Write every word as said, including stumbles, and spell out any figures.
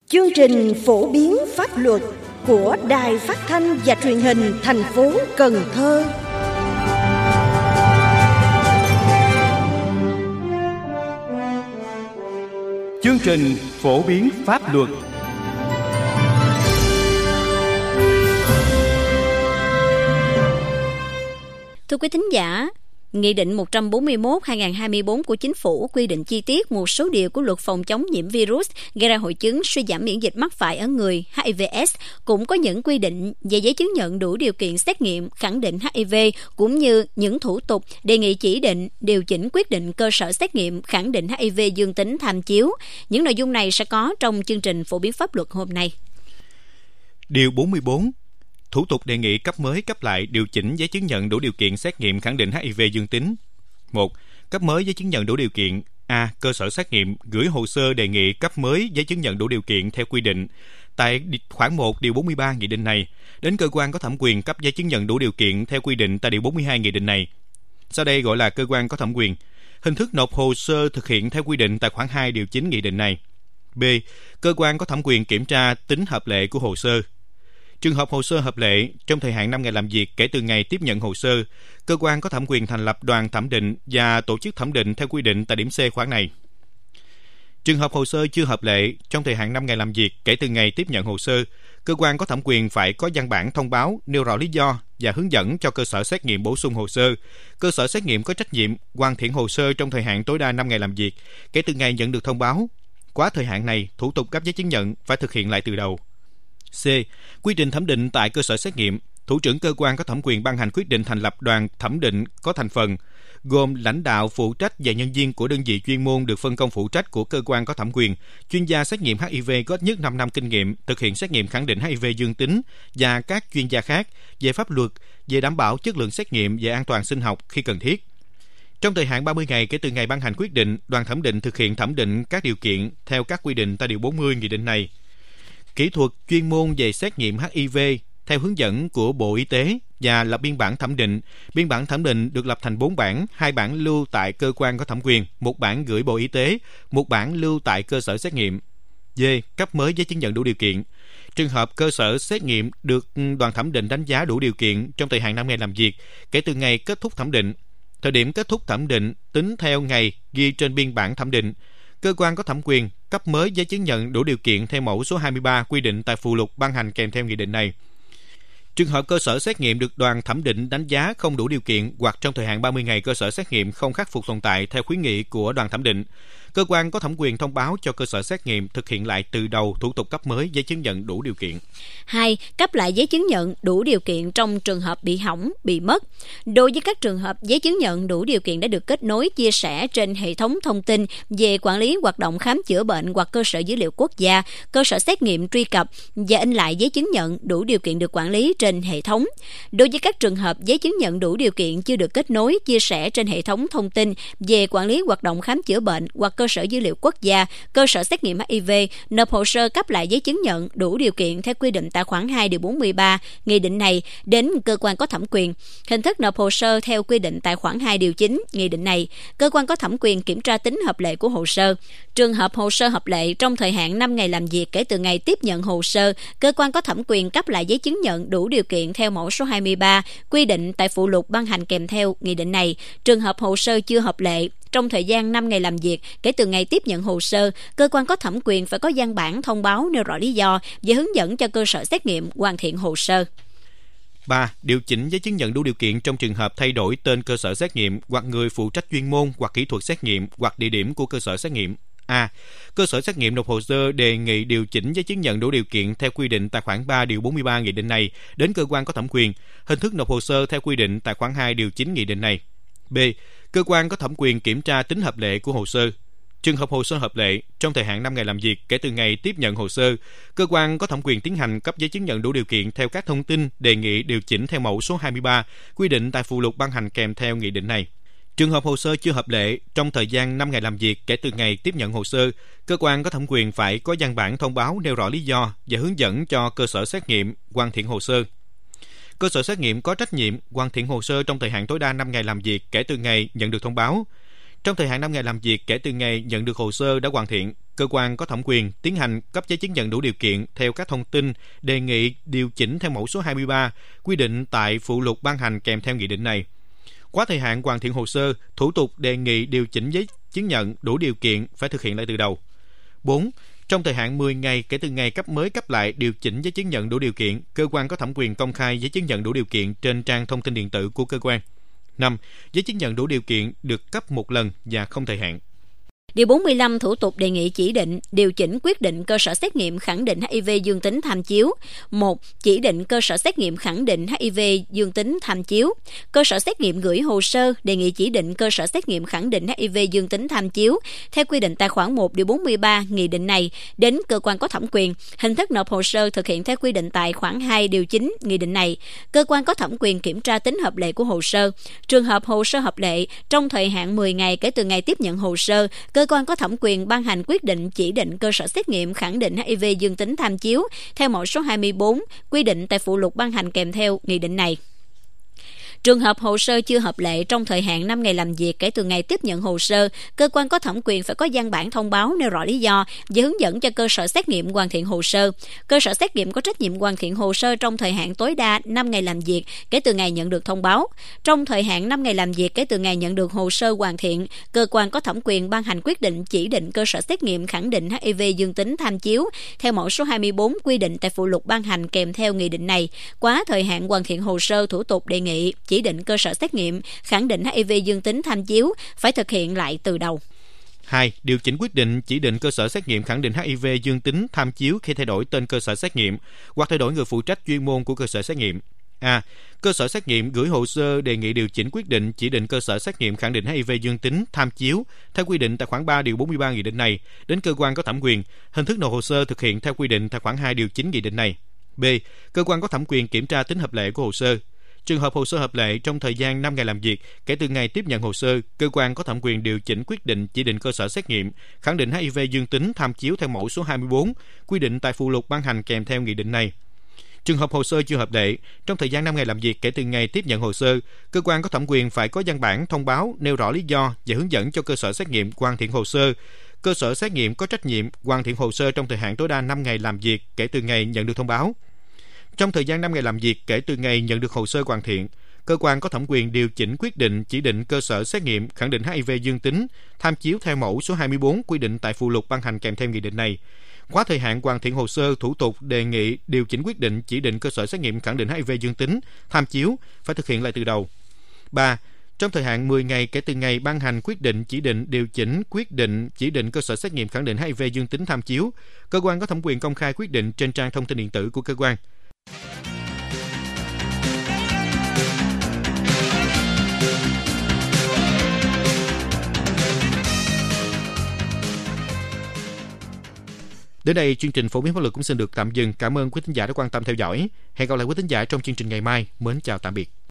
Chương trình phổ biến pháp luật của Đài Phát thanh và Truyền hình thành phố Cần Thơ. Chương trình phổ biến pháp luật. Thưa quý thính giả, Nghị định một trăm bốn mươi mốt trên hai nghìn không trăm hai mươi tư của Chính phủ quy định chi tiết một số điều của luật phòng chống nhiễm virus gây ra hội chứng suy giảm miễn dịch mắc phải ở người H I V S, cũng có những quy định về giấy chứng nhận đủ điều kiện xét nghiệm khẳng định H I V, cũng như những thủ tục đề nghị chỉ định, điều chỉnh quyết định cơ sở xét nghiệm khẳng định H I V dương tính tham chiếu. Những nội dung này sẽ có trong chương trình phổ biến pháp luật hôm nay. Điều bốn mươi tư. Thủ tục đề nghị cấp mới, cấp lại, điều chỉnh giấy chứng nhận đủ điều kiện xét nghiệm khẳng định H I V dương tính. một. Cấp mới giấy chứng nhận đủ điều kiện. A. Cơ sở xét nghiệm gửi hồ sơ đề nghị cấp mới giấy chứng nhận đủ điều kiện theo quy định tại khoản một điều bốn mươi ba nghị định này đến cơ quan có thẩm quyền cấp giấy chứng nhận đủ điều kiện theo quy định tại điều bốn mươi hai nghị định này. Sau đây gọi là cơ quan có thẩm quyền. Hình thức nộp hồ sơ thực hiện theo quy định tại khoản hai điều chín nghị định này. B. Cơ quan có thẩm quyền kiểm tra tính hợp lệ của hồ sơ. Trường hợp hồ sơ hợp lệ, trong thời hạn năm ngày làm việc kể từ ngày tiếp nhận hồ sơ, cơ quan có thẩm quyền thành lập đoàn thẩm định và tổ chức thẩm định theo quy định tại điểm C khoản này. Trường hợp hồ sơ chưa hợp lệ, trong thời hạn năm ngày làm việc kể từ ngày tiếp nhận hồ sơ, cơ quan có thẩm quyền phải có văn bản thông báo nêu rõ lý do và hướng dẫn cho cơ sở xét nghiệm bổ sung hồ sơ. Cơ sở xét nghiệm có trách nhiệm hoàn thiện hồ sơ trong thời hạn tối đa năm ngày làm việc kể từ ngày nhận được thông báo. Quá thời hạn này, thủ tục cấp giấy chứng nhận phải thực hiện lại từ đầu. C. Quy trình thẩm định tại cơ sở xét nghiệm. Thủ trưởng cơ quan có thẩm quyền ban hành quyết định thành lập đoàn thẩm định có thành phần gồm lãnh đạo phụ trách và nhân viên của đơn vị chuyên môn được phân công phụ trách của cơ quan có thẩm quyền, chuyên gia xét nghiệm H I V có ít nhất năm năm kinh nghiệm thực hiện xét nghiệm khẳng định H I V dương tính và các chuyên gia khác về pháp luật, về đảm bảo chất lượng xét nghiệm, về an toàn sinh học khi cần thiết. Trong thời hạn ba mươi ngày kể từ ngày ban hành quyết định, đoàn thẩm định thực hiện thẩm định các điều kiện theo các quy định tại điều bốn mươi nghị định này. Kỹ thuật chuyên môn về xét nghiệm H I V theo hướng dẫn của Bộ Y tế và lập biên bản thẩm định. Biên bản thẩm định được lập thành bốn bản, hai bản lưu tại cơ quan có thẩm quyền, một bản gửi Bộ Y tế, một bản lưu tại cơ sở xét nghiệm. D. Cấp mới giấy chứng nhận đủ điều kiện. Trường hợp cơ sở xét nghiệm được đoàn thẩm định đánh giá đủ điều kiện trong thời hạn năm ngày làm việc kể từ ngày kết thúc thẩm định. Thời điểm kết thúc thẩm định tính theo ngày ghi trên biên bản thẩm định. Cơ quan có thẩm quyền cấp mới giấy chứng nhận đủ điều kiện theo mẫu số hai mươi ba quy định tại phụ lục ban hành kèm theo nghị định này. Trường hợp cơ sở xét nghiệm được đoàn thẩm định đánh giá không đủ điều kiện hoặc trong thời hạn ba mươi ngày cơ sở xét nghiệm không khắc phục tồn tại theo khuyến nghị của đoàn thẩm định, cơ quan có thẩm quyền thông báo cho cơ sở xét nghiệm thực hiện lại từ đầu thủ tục cấp mới giấy chứng nhận đủ điều kiện. hai. Cấp lại giấy chứng nhận đủ điều kiện trong trường hợp bị hỏng, bị mất. Đối với các trường hợp giấy chứng nhận đủ điều kiện đã được kết nối, chia sẻ trên hệ thống thông tin về quản lý hoạt động khám chữa bệnh hoặc cơ sở dữ liệu quốc gia, cơ sở xét nghiệm truy cập và in lại giấy chứng nhận đủ điều kiện được quản lý trên hệ thống. Đối với các trường hợp giấy chứng nhận đủ điều kiện chưa được kết nối, chia sẻ trên hệ thống thông tin về quản lý hoạt động khám chữa bệnh hoặc cơ sở dữ liệu quốc gia, cơ sở xét nghiệm H I V, nộp hồ sơ cấp lại giấy chứng nhận đủ điều kiện theo quy định tại khoản hai điều bốn mươi ba nghị định này đến cơ quan có thẩm quyền. Hình thức nộp hồ sơ theo quy định tại khoản hai điều chín nghị định này, cơ quan có thẩm quyền kiểm tra tính hợp lệ của hồ sơ. Trường hợp hồ sơ hợp lệ trong thời hạn năm ngày làm việc kể từ ngày tiếp nhận hồ sơ, cơ quan có thẩm quyền cấp lại giấy chứng nhận đủ điều kiện theo mẫu số hai mươi ba quy định tại phụ lục ban hành kèm theo nghị định này. Trường hợp hồ sơ chưa hợp lệ trong thời gian năm ngày làm việc kể từ ngày tiếp nhận hồ sơ, cơ quan có thẩm quyền phải có văn bản thông báo nêu rõ lý do và hướng dẫn cho cơ sở xét nghiệm hoàn thiện hồ sơ. ba. Điều chỉnh giấy chứng nhận đủ điều kiện trong trường hợp thay đổi tên cơ sở xét nghiệm hoặc người phụ trách chuyên môn hoặc kỹ thuật xét nghiệm hoặc địa điểm của cơ sở xét nghiệm. A. Cơ sở xét nghiệm nộp hồ sơ đề nghị điều chỉnh giấy chứng nhận đủ điều kiện theo quy định tại khoản ba điều bốn mươi ba nghị định này đến cơ quan có thẩm quyền. Hình thức nộp hồ sơ theo quy định tại khoản hai điều chín nghị định này. B. Cơ quan có thẩm quyền kiểm tra tính hợp lệ của hồ sơ. Trường hợp hồ sơ hợp lệ, trong thời hạn năm ngày làm việc kể từ ngày tiếp nhận hồ sơ, cơ quan có thẩm quyền tiến hành cấp giấy chứng nhận đủ điều kiện theo các thông tin đề nghị điều chỉnh theo mẫu số hai mươi ba quy định tại phụ lục ban hành kèm theo nghị định này. Trường hợp hồ sơ chưa hợp lệ, trong thời gian năm ngày làm việc kể từ ngày tiếp nhận hồ sơ, cơ quan có thẩm quyền phải có văn bản thông báo nêu rõ lý do và hướng dẫn cho cơ sở xét nghiệm hoàn thiện hồ sơ. Cơ sở xét nghiệm có trách nhiệm hoàn thiện hồ sơ trong thời hạn tối đa năm ngày làm việc kể từ ngày nhận được thông báo. Trong thời hạn năm ngày làm việc kể từ ngày nhận được hồ sơ đã hoàn thiện, cơ quan có thẩm quyền tiến hành cấp giấy chứng nhận đủ điều kiện theo các thông tin đề nghị điều chỉnh theo mẫu số hai mươi ba quy định tại phụ lục ban hành kèm theo nghị định này. Quá thời hạn hoàn thiện hồ sơ, thủ tục đề nghị điều chỉnh giấy chứng nhận đủ điều kiện phải thực hiện lại từ đầu. bốn. Trong thời hạn mười ngày kể từ ngày cấp mới cấp lại điều chỉnh giấy chứng nhận đủ điều kiện, cơ quan có thẩm quyền công khai giấy chứng nhận đủ điều kiện trên trang thông tin điện tử của cơ quan. năm. Giấy chứng nhận đủ điều kiện được cấp một lần và không thời hạn. Điều bốn mươi lăm, thủ tục đề nghị chỉ định, điều chỉnh quyết định cơ sở xét nghiệm khẳng định hát i vê dương tính tham chiếu. một. Chỉ định cơ sở xét nghiệm khẳng định hát i vê dương tính tham chiếu. Cơ sở xét nghiệm gửi hồ sơ đề nghị chỉ định cơ sở xét nghiệm khẳng định hát i vê dương tính tham chiếu theo quy định tại khoản một điều bốn mươi ba nghị định này đến cơ quan có thẩm quyền. Hình thức nộp hồ sơ thực hiện theo quy định tại khoản hai điều chín nghị định này. Cơ quan có thẩm quyền kiểm tra tính hợp lệ của hồ sơ. Trường hợp hồ sơ hợp lệ trong thời hạn mười ngày kể từ ngày tiếp nhận hồ sơ, cơ quan có thẩm quyền ban hành quyết định chỉ định cơ sở xét nghiệm khẳng định hát i vê dương tính tham chiếu theo mẫu số hai mươi bốn quy định tại phụ lục ban hành kèm theo nghị định này. Trường hợp hồ sơ chưa hợp lệ trong thời hạn năm ngày làm việc kể từ ngày tiếp nhận hồ sơ, cơ quan có thẩm quyền phải có văn bản thông báo nêu rõ lý do và hướng dẫn cho cơ sở xét nghiệm hoàn thiện hồ sơ. Cơ sở xét nghiệm có trách nhiệm hoàn thiện hồ sơ trong thời hạn tối đa năm ngày làm việc kể từ ngày nhận được thông báo. Trong thời hạn năm ngày làm việc kể từ ngày nhận được hồ sơ hoàn thiện, cơ quan có thẩm quyền ban hành quyết định chỉ định cơ sở xét nghiệm khẳng định hát i vê dương tính tham chiếu theo mẫu số hai mươi bốn quy định tại phụ lục ban hành kèm theo nghị định này. Quá thời hạn hoàn thiện hồ sơ, thủ tục đề nghị chỉ định cơ sở xét nghiệm khẳng định hát i vê dương tính tham chiếu phải thực hiện lại từ đầu. hai. Điều chỉnh quyết định chỉ định cơ sở xét nghiệm khẳng định hát i vê dương tính tham chiếu khi thay đổi tên cơ sở xét nghiệm hoặc thay đổi người phụ trách chuyên môn của cơ sở xét nghiệm. A. Cơ sở xét nghiệm gửi hồ sơ đề nghị điều chỉnh quyết định chỉ định cơ sở xét nghiệm khẳng định hát i vê dương tính tham chiếu theo quy định tại khoản ba điều bốn mươi ba nghị định này đến cơ quan có thẩm quyền. Hình thức nộp hồ sơ thực hiện theo quy định tại khoản hai điều chín nghị định này. B. Cơ quan có thẩm quyền kiểm tra tính hợp lệ của hồ sơ. Trường hợp hồ sơ hợp lệ trong thời gian năm ngày làm việc kể từ ngày tiếp nhận hồ sơ, cơ quan có thẩm quyền điều chỉnh quyết định chỉ định cơ sở xét nghiệm khẳng định hát i vê dương tính tham chiếu theo mẫu số hai mươi bốn quy định tại phụ lục ban hành kèm theo nghị định này. Trường hợp hồ sơ chưa hợp lệ trong thời gian năm ngày làm việc kể từ ngày tiếp nhận hồ sơ, cơ quan có thẩm quyền phải có văn bản thông báo nêu rõ lý do và hướng dẫn cho cơ sở xét nghiệm hoàn thiện hồ sơ. Cơ sở xét nghiệm có trách nhiệm hoàn thiện hồ sơ trong thời hạn tối đa năm ngày làm việc kể từ ngày nhận được thông báo. Trong thời gian năm ngày làm việc kể từ ngày nhận được hồ sơ hoàn thiện, cơ quan có thẩm quyền điều chỉnh quyết định chỉ định cơ sở xét nghiệm khẳng định hát i vê dương tính tham chiếu theo mẫu số hai mươi bốn quy định tại phụ lục ban hành kèm theo nghị định này. Quá thời hạn hoàn thiện hồ sơ, thủ tục đề nghị điều chỉnh quyết định chỉ định cơ sở xét nghiệm khẳng định hát i vê dương tính tham chiếu phải thực hiện lại từ đầu. ba. Trong thời hạn mười ngày kể từ ngày ban hành quyết định chỉ định điều chỉnh quyết định chỉ định cơ sở xét nghiệm khẳng định hát i vê dương tính tham chiếu, cơ quan có thẩm quyền công khai quyết định trên trang thông tin điện tử của cơ quan. Đến đây, chương trình phổ biến pháp luật cũng xin được tạm dừng. Cảm ơn quý thính giả đã quan tâm theo dõi. Hẹn gặp lại quý thính giả trong chương trình ngày mai. Mến chào tạm biệt.